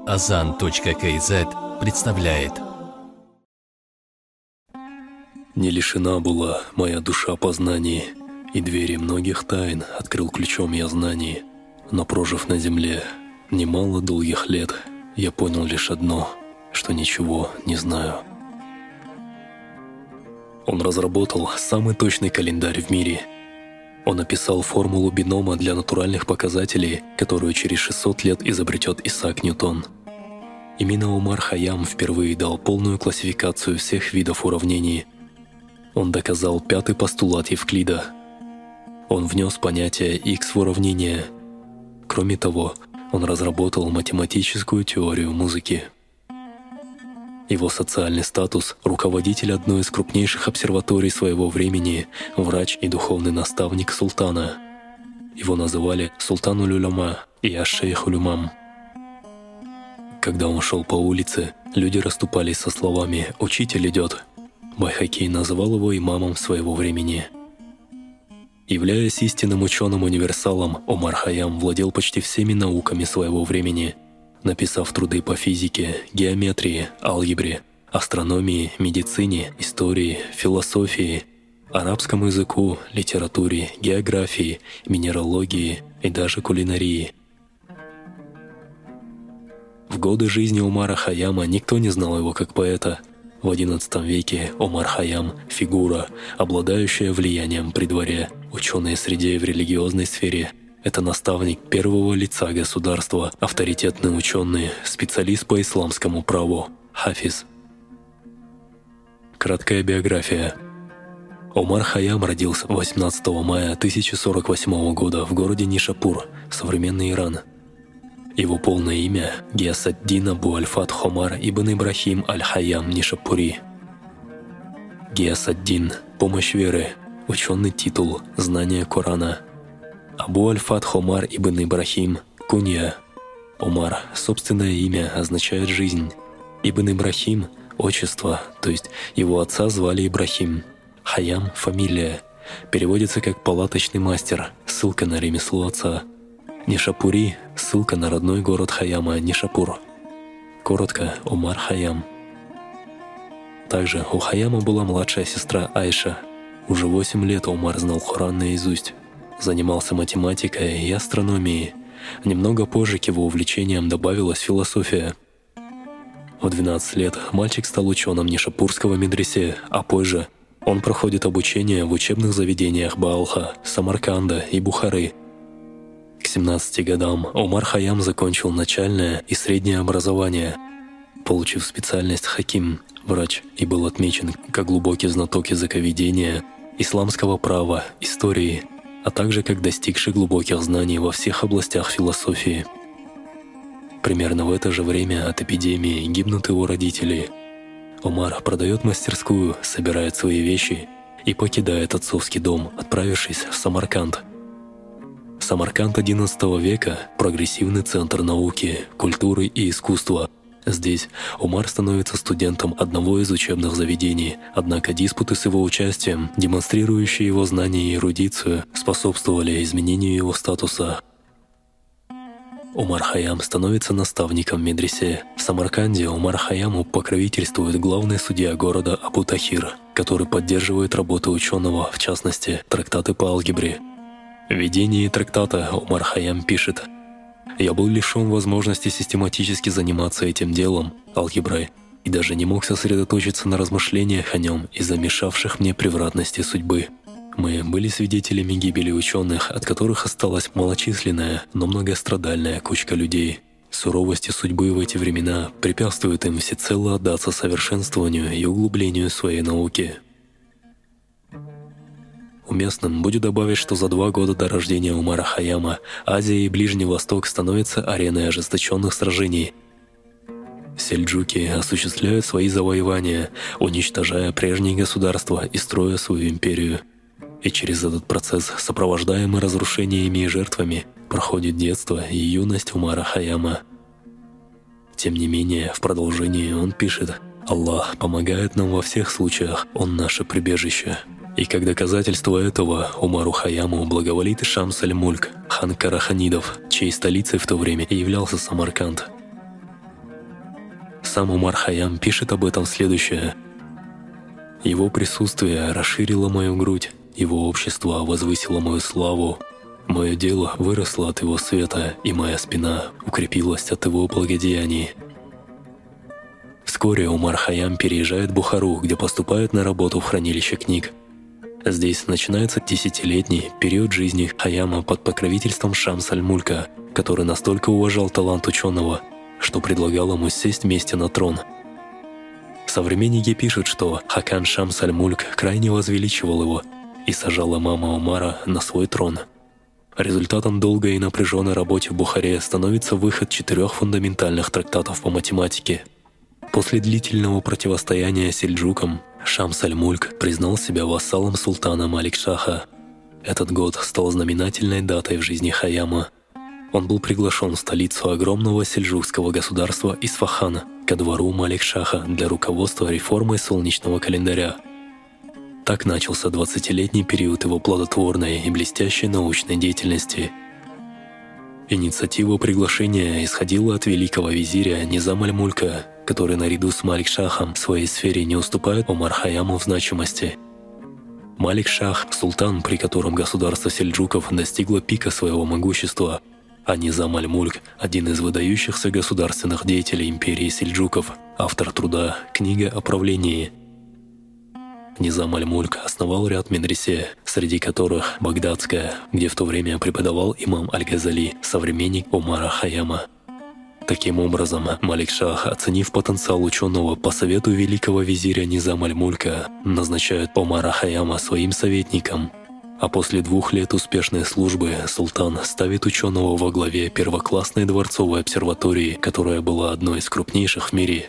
Azan.kz представляет. Не лишена была моя душа познаний, и двери многих тайн открыл ключом я знаний. Но прожив на земле немало долгих лет, я понял лишь одно, что ничего не знаю. Он разработал самый точный календарь в мире. Он описал формулу бинома для натуральных показателей, которую через 600 лет изобретет Исаак Ньютон. Именно Омар Хайям впервые дал полную классификацию всех видов уравнений. Он доказал пятый постулат Евклида. Он внес понятие X в уравнение. Кроме того, он разработал математическую теорию музыки. Его социальный статус – руководитель одной из крупнейших обсерваторий своего времени, врач и духовный наставник султана. Его называли Султан-уль-Уляма и Аш-Шейх-уль-Умам. Когда он шел по улице, люди расступались со словами «Учитель идет». Байхақи называл его имамом своего времени. Являясь истинным ученым-универсалом, Омар Хайям владел почти всеми науками своего времени, написав труды по физике, геометрии, алгебре, астрономии, медицине, истории, философии, арабскому языку, литературе, географии, минералогии и даже кулинарии. В годы жизни Омара Хайяма никто не знал его как поэта. В XI веке Омар Хайям – фигура, обладающая влиянием при дворе, ученой среде и в религиозной сфере. Это наставник первого лица государства, авторитетный ученый, специалист по исламскому праву, хафиз. Краткая биография. Омар Хайям родился 18 мая 1048 года в городе Нишапур, современный Иран. Его полное имя – Гиясаддин Абу Аль-Фатх Омар ибн Ибрахим Аль-Хайям Нишапури. Гиясаддин – помощь веры, ученый титул, знание Корана. Абу Аль-Фатх Омар ибн Ибрахим – кунья. Омар – собственное имя, означает «жизнь». Ибн Ибрахим – отчество, то есть его отца звали Ибрахим. Хайям – фамилия, переводится как «палаточный мастер», ссылка на ремесло отца. Нишапури – ссылка на родной город Хайяма Нишапур. Коротко – Омар Хайям. Также у Хайяма была младшая сестра Айша. Уже 8 лет Омар знал Коран наизусть. Занимался математикой и астрономией. Немного позже к его увлечениям добавилась философия. В 12 лет мальчик стал ученым Нишапурского медресе, а позже он проходит обучение в учебных заведениях Баалха, Самарканда и Бухары. К 17 годам Омар Хайям закончил начальное и среднее образование, получив специальность хаким, врач, и был отмечен как глубокий знаток языковедения, исламского права, истории, а также как достигший глубоких знаний во всех областях философии. Примерно в это же время от эпидемии гибнут его родители. Омар продает мастерскую, собирает свои вещи и покидает отцовский дом, отправившись в Самарканд. Самарканд XI века – прогрессивный центр науки, культуры и искусства. Здесь Омар становится студентом одного из учебных заведений, однако диспуты с его участием, демонстрирующие его знания и эрудицию, способствовали изменению его статуса. Омар Хайям становится наставником в медресе. В Самарканде Омар Хайяму покровительствует главный судья города Абу Тахир, который поддерживает работу ученого, в частности, трактаты по алгебре. В введении трактата Омар Хайям пишет: «Я был лишён возможности систематически заниматься этим делом, алгеброй, и даже не мог сосредоточиться на размышлениях о нем из-за мешавших мне превратности судьбы. Мы были свидетелями гибели ученых, от которых осталась малочисленная, но многострадальная кучка людей. Суровости судьбы в эти времена препятствуют им всецело отдаться совершенствованию и углублению своей науки». Уместным будет добавить, что за 2 года до рождения Омара Хайяма Азия и Ближний Восток становятся ареной ожесточенных сражений. Сельджуки осуществляют свои завоевания, уничтожая прежние государства и строя свою империю. И через этот процесс, сопровождаемый разрушениями и жертвами, проходит детство и юность Омара Хайяма. Тем не менее, в продолжении он пишет: «Аллах помогает нам во всех случаях, Он наше прибежище». И как доказательство этого Омару Хайяму благоволит Шамс аль-Мульк, хан Караханидов, чьей столицей в то время и являлся Самарканд. Сам Умар Хайям пишет об этом следующее. «Его присутствие расширило мою грудь, его общество возвысило мою славу, мое дело выросло от его света, и моя спина укрепилась от его благодеяний». Вскоре Умар Хайям переезжает в Бухару, где поступает на работу в хранилище книг. Здесь начинается 10-летний период жизни Хайяма под покровительством Шамс-аль-Мулька, который настолько уважал талант ученого, что предлагал ему сесть вместе на трон. Современники пишут, что Хакан Шамс-аль-Мульк крайне возвеличивал его и сажал имама Умара на свой трон. Результатом долгой и напряженной работы в Бухаре становится выход 4 фундаментальных трактатов по математике. После длительного противостояния сельджукам Шамс-аль-Мульк признал себя вассалом султана Малик-Шаха. Этот год стал знаменательной датой в жизни Хайяма. Он был приглашен в столицу огромного сельджукского государства Исфахан ко двору Малик-Шаха для руководства реформой солнечного календаря. Так начался 20-летний период его плодотворной и блестящей научной деятельности. Инициатива приглашения исходила от великого визиря Низам аль-Мулька, который наряду с Малик-Шахом в своей сфере не уступает Умар Хайяму в значимости. Малик-Шах – султан, при котором государство сельджуков достигло пика своего могущества, а Низам аль-Мульк – один из выдающихся государственных деятелей империи сельджуков, автор труда «Книга о правлении». Низам аль-Мульк основал ряд медресе, среди которых Багдадская, где в то время преподавал имам Аль-Газали, современник Умара Хайяма. Таким образом, Малик-Шах, оценив потенциал ученого по совету великого визиря Низам аль-Мулька, назначает Умара Хайяма своим советником. А после 2 лет успешной службы султан ставит ученого во главе первоклассной дворцовой обсерватории, которая была одной из крупнейших в мире.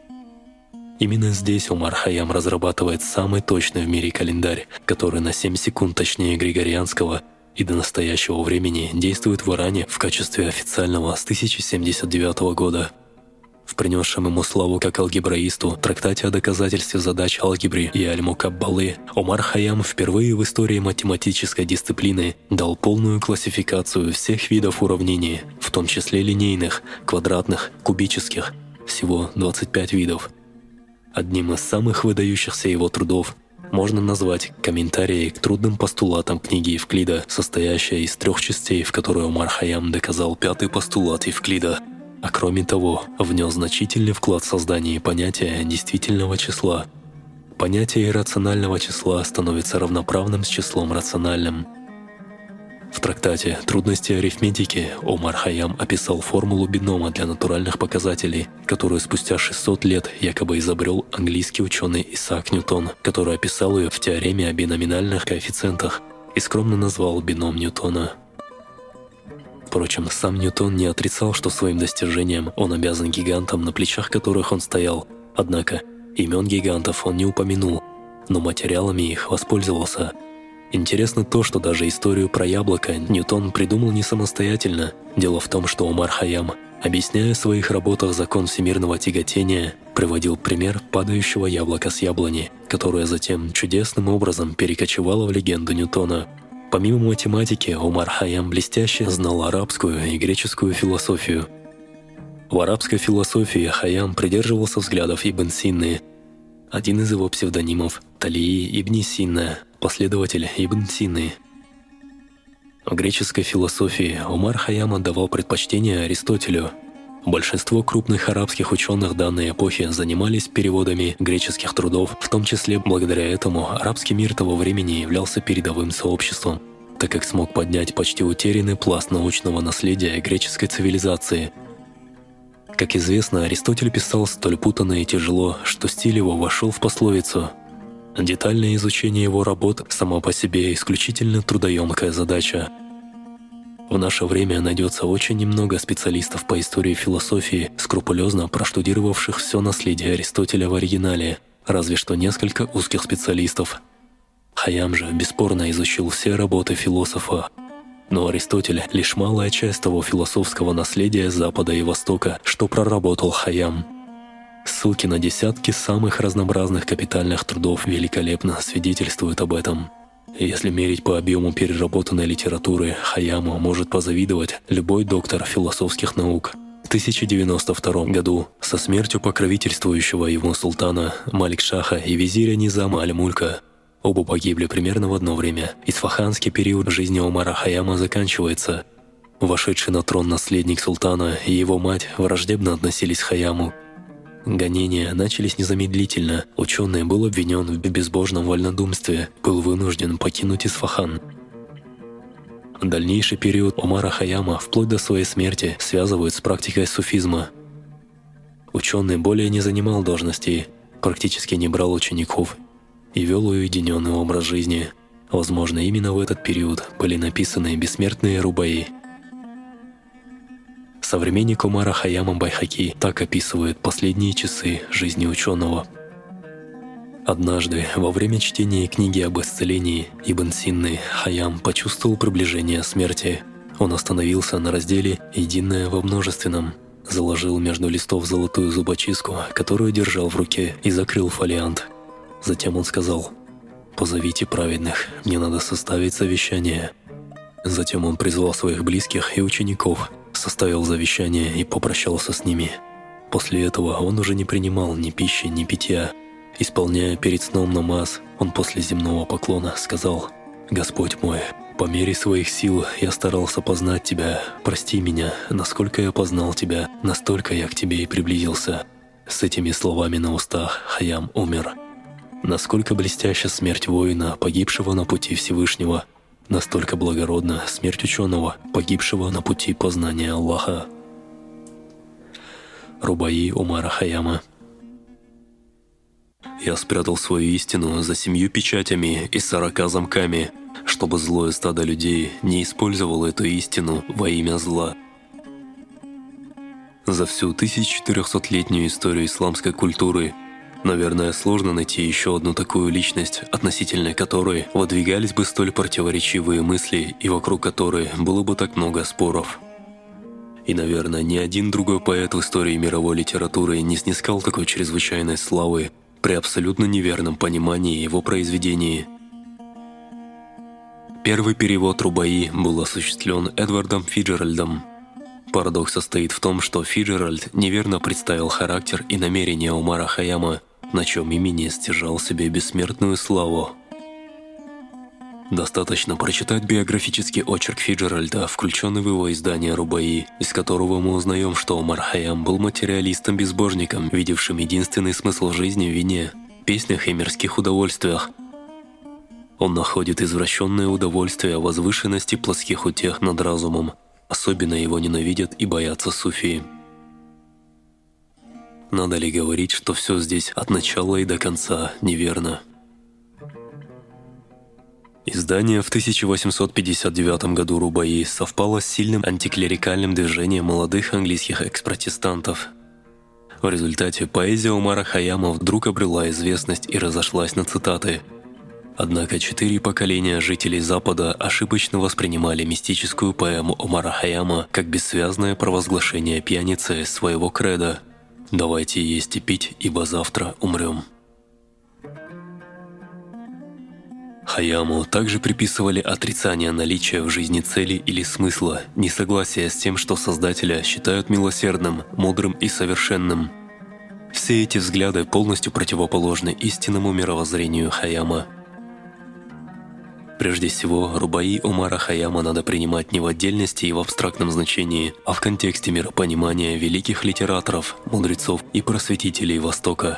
Именно здесь Умар Хайям разрабатывает самый точный в мире календарь, который на 7 секунд точнее григорианского и до настоящего времени действует в Иране в качестве официального с 1079 года. В принесшем ему славу как алгебраисту трактате о доказательстве задач алгебры и аль-Мукаббалы Умар Хайям впервые в истории математической дисциплины дал полную классификацию всех видов уравнений, в том числе линейных, квадратных, кубических, всего 25 видов. Одним из самых выдающихся его трудов можно назвать комментарии к трудным постулатам книги Евклида, состоящая из 3 частей, в которой Умар Хайям доказал 5-й постулат Евклида. А кроме того, внес значительный вклад в создание понятия действительного числа. Понятие иррационального числа становится равноправным с числом рациональным. В трактате «Трудности арифметики» Умар Хайям описал формулу бинома для натуральных показателей, которую спустя 600 лет якобы изобрел английский ученый Исаак Ньютон, который описал ее в теореме о биноминальных коэффициентах и скромно назвал бином Ньютона. Впрочем, сам Ньютон не отрицал, что своим достижением он обязан гигантам, на плечах которых он стоял. Однако имен гигантов он не упомянул, но материалами их воспользовался. Интересно то, что даже историю про яблоко Ньютон придумал не самостоятельно. Дело в том, что Умар Хайям, объясняя в своих работах закон всемирного тяготения, приводил пример падающего яблока с яблони, которое затем чудесным образом перекочевало в легенду Ньютона. Помимо математики, Умар Хайям блестяще знал арабскую и греческую философию. В арабской философии Хайям придерживался взглядов Ибн Синны. Один из его псевдонимов – Талии ибн Синна, последователь Ибн Синны. В греческой философии Умар Хайям отдавал предпочтение Аристотелю. Большинство крупных арабских ученых данной эпохи занимались переводами греческих трудов, в том числе благодаря этому арабский мир того времени являлся передовым сообществом, так как смог поднять почти утерянный пласт научного наследия греческой цивилизации. Как известно, Аристотель писал столь путанно и тяжело, что стиль его вошел в пословицу. Детальное изучение его работ само по себе исключительно трудоемкая задача. В наше время найдется очень немного специалистов по истории философии, скрупулезно проштудировавших все наследие Аристотеля в оригинале, разве что несколько узких специалистов. Хайям же бесспорно изучил все работы философа. Но Аристотель — лишь малая часть того философского наследия Запада и Востока, что проработал Хайям. Ссылки на десятки самых разнообразных капитальных трудов великолепно свидетельствуют об этом. Если мерить по объему переработанной литературы, Хайяму может позавидовать любой доктор философских наук. 1092 году со смертью покровительствующего ему султана Малик-Шаха и визиря Низама аль-Мулька. Оба погибли примерно в одно время. Исфаханский период жизни Омара Хайяма заканчивается. Вошедший на трон наследник султана и его мать враждебно относились к Хайяму. Гонения начались незамедлительно. Ученый был обвинен в безбожном вольнодумстве, был вынужден покинуть Исфахан. Дальнейший период Омара Хайяма вплоть до своей смерти связывают с практикой суфизма. Ученый более не занимал должностей, практически не брал учеников и вел уединенный образ жизни. Возможно, именно в этот период были написаны бессмертные рубаи. Современник Омара Хайяма Байхаки так описывает последние часы жизни ученого. Однажды, во время чтения книги об исцелении Ибн Синны, Хайям почувствовал приближение смерти. Он остановился на разделе «Единое во множественном», заложил между листов золотую зубочистку, которую держал в руке, и закрыл фолиант. Затем он сказал: «Позовите праведных, мне надо составить завещание». Затем он призвал своих близких и учеников, составил завещание и попрощался с ними. После этого он уже не принимал ни пищи, ни питья. Исполняя перед сном намаз, он после земного поклона сказал: «Господь мой, по мере своих сил я старался познать Тебя, прости меня, насколько я познал Тебя, настолько я к Тебе и приблизился». С этими словами на устах Хайям умер. Насколько блестяща смерть воина, погибшего на пути Всевышнего, настолько благородна смерть ученого, погибшего на пути познания Аллаха. Рубаи Омара Хайяма. «Я спрятал свою истину за 7 печатями и 40 замками, чтобы злое стадо людей не использовало эту истину во имя зла». За всю 1400-летнюю историю исламской культуры, наверное, сложно найти еще одну такую личность, относительно которой выдвигались бы столь противоречивые мысли и вокруг которой было бы так много споров. И, наверное, ни один другой поэт в истории мировой литературы не снискал такой чрезвычайной славы при абсолютно неверном понимании его произведений. Первый перевод Рубаи был осуществлен Эдвардом Фиджеральдом. Парадокс состоит в том, что Фиджеральд неверно представил характер и намерения Омара Хайяма, на чем имени стяжал себе бессмертную славу. Достаточно прочитать биографический очерк Фиджеральда, включенный в его издание Рубаи, из которого мы узнаем, что Омар Хайям был материалистом-безбожником, видевшим единственный смысл жизни в вине, песнях и мирских удовольствиях. Он находит извращенное удовольствие в возвышенности плотских утех над разумом. Особенно его ненавидят и боятся суфии. Надо ли говорить, что все здесь от начала и до конца неверно? Издание в 1859 году Рубаи совпало с сильным антиклерикальным движением молодых английских экс-протестантов. В результате поэзия Омара Хайяма вдруг обрела известность и разошлась на цитаты. Однако 4 поколения жителей Запада ошибочно воспринимали мистическую поэму Омара Хайяма как бессвязное провозглашение пьяницы своего кредо: «Давайте есть и пить, ибо завтра умрем». Хайяму также приписывали отрицание наличия в жизни цели или смысла, несогласие с тем, что Создателя считают милосердным, мудрым и совершенным. Все эти взгляды полностью противоположны истинному мировоззрению Хайяма. Прежде всего, Рубаи Омара Хайяма надо принимать не в отдельности и в абстрактном значении, а в контексте миропонимания великих литераторов, мудрецов и просветителей Востока.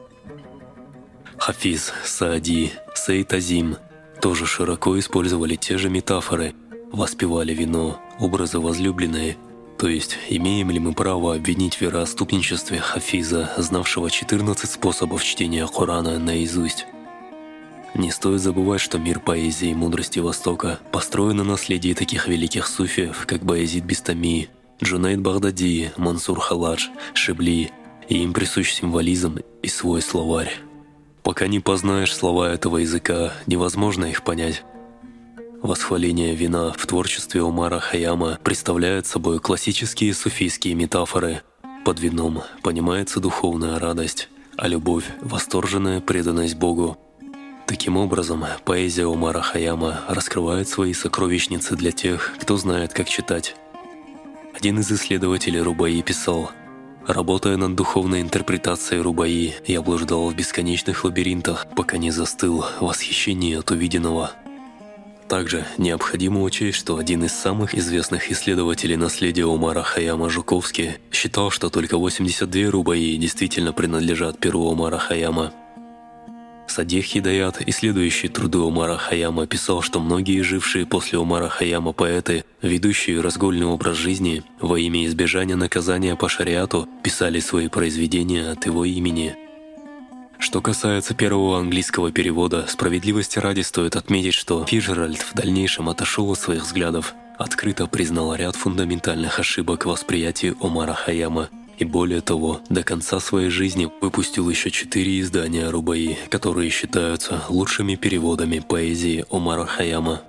Хафиз, Саади, Сейд Азим тоже широко использовали те же метафоры, воспевали вино, образы возлюбленные. То есть, имеем ли мы право обвинить в вероотступничестве Хафиза, знавшего 14 способов чтения Корана наизусть? Не стоит забывать, что мир поэзии и мудрости Востока построен на наследии таких великих суфиев, как Баязид Бистами, Джунейд Багдади, Мансур Халадж, Шибли, и им присущ символизм и свой словарь. Пока не познаешь слова этого языка, невозможно их понять. Восхваление вина в творчестве Омара Хайяма представляет собой классические суфийские метафоры. Под вином понимается духовная радость, а любовь – восторженная преданность Богу. Таким образом, поэзия Омара Хайяма раскрывает свои сокровищницы для тех, кто знает, как читать. Один из исследователей Рубаи писал: «Работая над духовной интерпретацией Рубаи, я блуждал в бесконечных лабиринтах, пока не застыл в восхищении от увиденного». Также необходимо учесть, что один из самых известных исследователей наследия Омара Хайяма Жуковский считал, что только 82 Рубаи действительно принадлежат перу Омара Хайяма. Садих Хидаят, исследующий труды Омара Хайяма, писал, что многие жившие после Омара Хайяма поэты, ведущие разгульный образ жизни, во имя избежания наказания по шариату, писали свои произведения от его имени. Что касается первого английского перевода, справедливости ради стоит отметить, что Фиджеральд в дальнейшем отошел от своих взглядов, открыто признал ряд фундаментальных ошибок в восприятии Омара Хайяма и, более того, до конца своей жизни выпустил еще 4 издания Рубаи, которые считаются лучшими переводами поэзии Омара Хайяма.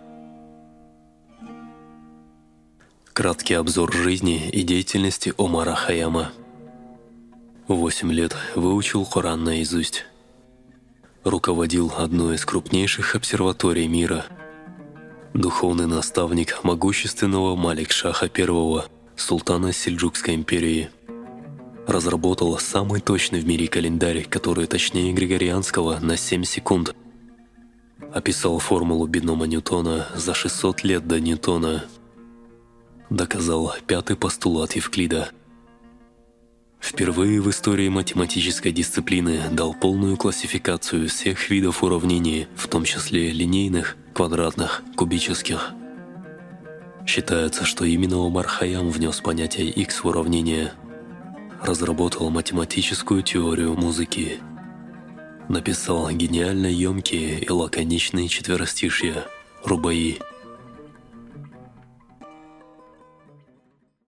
Краткий обзор жизни и деятельности Омара Хайяма. 8 лет выучил Коран наизусть. Руководил одной из крупнейших обсерваторий мира. Духовный наставник могущественного Малик-Шаха I, султана Сельджукской империи. Разработал самый точный в мире календарь, который точнее григорианского на 7 секунд. Описал формулу бинома Ньютона за 600 лет до Ньютона. Доказал 5-й постулат Евклида. Впервые в истории математической дисциплины дал полную классификацию всех видов уравнений, в том числе линейных, квадратных, кубических. Считается, что именно Омар Хайям внес понятие x в уравнение. Разработал математическую теорию музыки. Написал гениально емкие и лаконичные четверостишья Рубаи.